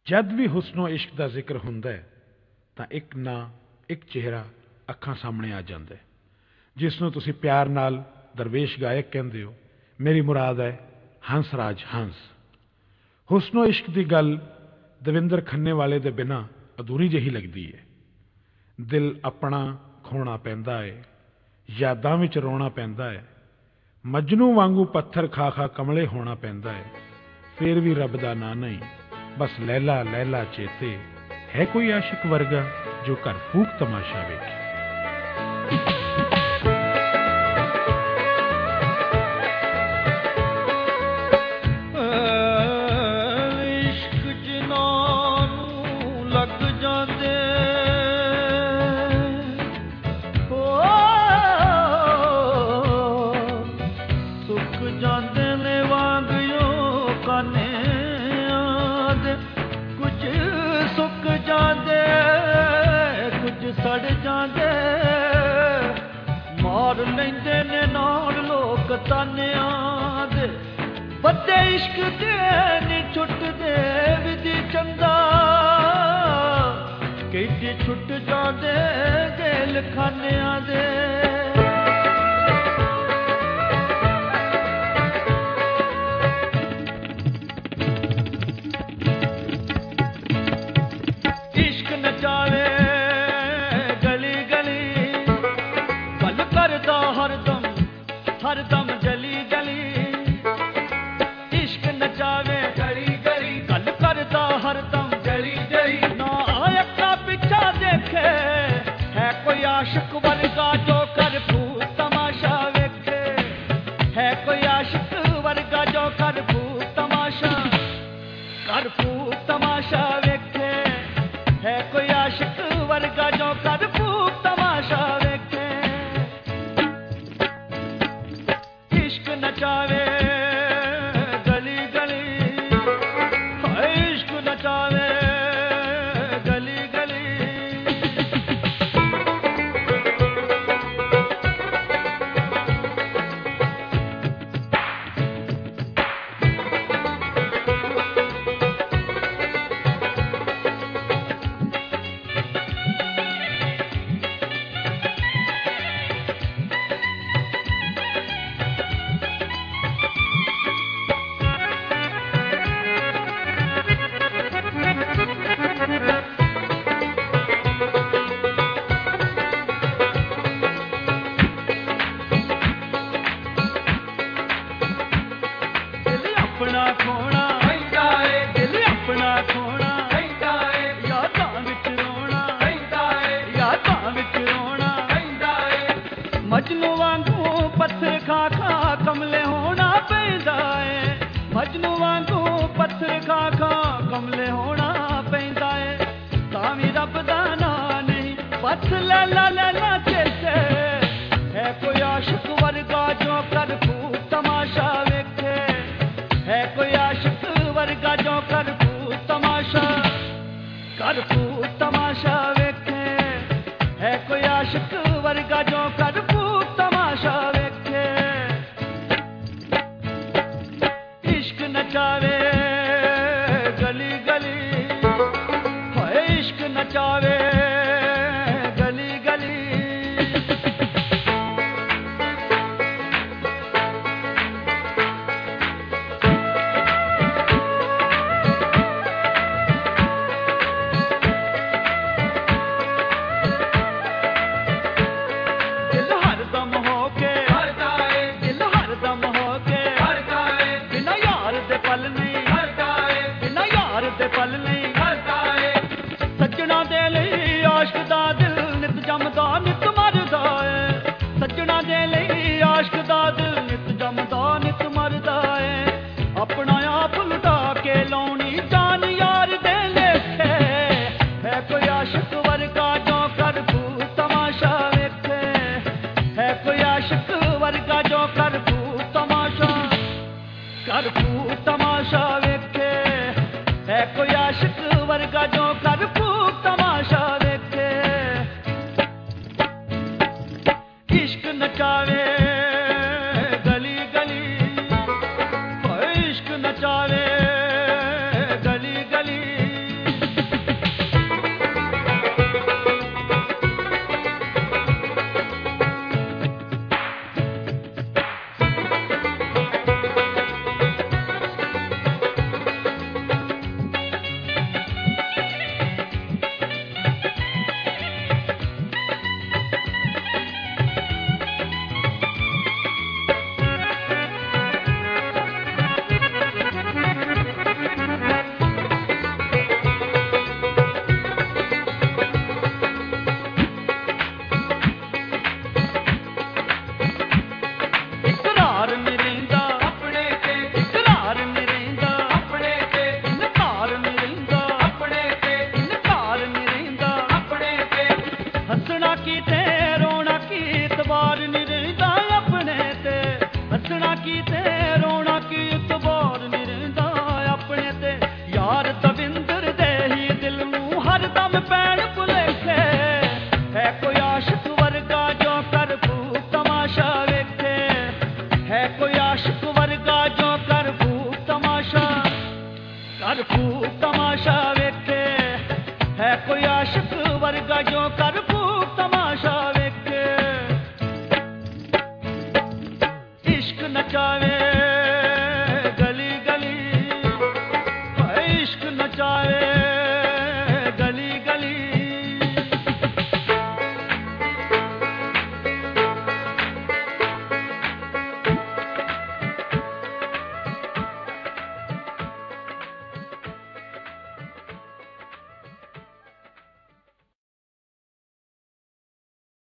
जद भी हुस्नो इश्क का जिक्र हुंदा है तां एक ना एक चेहरा अखां सामने आ जाता है, जिसनों तुसीं प्यार नाल दरवेश गायक कहंदे हो। मेरी मुराद है हंसराज हंस। हुस्नो इश्क की गल दविंदर खन्ने वाले दे बिना अधूरी जही लगती है। दिल अपना खोना पैंदा है, यादां विच रोना पैंदा है, मजनू वांगू पत्थर खा खा कमले होना पैंदा है। फिर भी रब दा ना नहीं, बस लैला लैला चेते। है कोई आशिक वर्गा जो घर फूक तमाशा वेखे। मार लेंदे ने नाल लोक तानियां दे, बदे इश्क दे नी छुटदे विधि चंदा। कई छुट जांदे जेल खानियां दे। इश्क नचावे हरदम जली जली, इश्क नचावे गली गली, गल करदा हरदम जली जली। ना अक्खा पिछा देखे है कोई आशिक वर्गा जो कर फूक तमाशा वेखे। है कोई आशिक वर्गा जो कर फूक तमाशा, कर फूक तमाशा वेखे। है कोई आशिक वर्गा जो कर फूक तमाशा वेखे। नचावे गली गली, इश्क नचावे गली गली। मजनू वांगू पत्थर खा खा कमले होना पैंदा है। मजनू वांगू पत्थर खा खा कमले होना पैंदा है। तावी रब दा ना नहीं, बस लैला लैला चेते। है कोई आशिक वर्गा जो कर फूक तमाशा वेखे। है कोई आशिक वर्गा जो कर फूक तमाशा, कर फूक तमाशा वेखे। है कोई आशिक वर्गा जो कर फूक तमाशा वेखे। इश्क नचावे गली गली, इश्क नचावे गली गली। सज्जना दे लई आशिक दा दिल नित जमदा नित मरदा है। सज्जना दे लई आशिक दा दिल नित जमदा नित मरदा है। अपना आप लुटा के लाउनी जान यार दे लेखे। है कोई आशिक वर्गा जो कर फूक तमाशा वेखे। है कोई आशिक वर्गा जो कर फूक तमाशा, कर फूक तमाशा वेखे। है कोई आशिक वर्गा जो कर फूक तमाशा वेखे। इश्क नचावे गली गली, इश्क नचावे गली गली। ਕਰ ਫੂਕ ਤਮਾਸ਼ਾ ਵੇਖੇ ਹੈ ਕੋਈ ਆਸ਼ਿਕ ਵਰਗਾ ਜੋ ਕਰ ਫੂਕ ਤਮਾਸ਼ਾ ਵੇਖੇ ਇਸ਼ਕ ਨਚਾਵੇ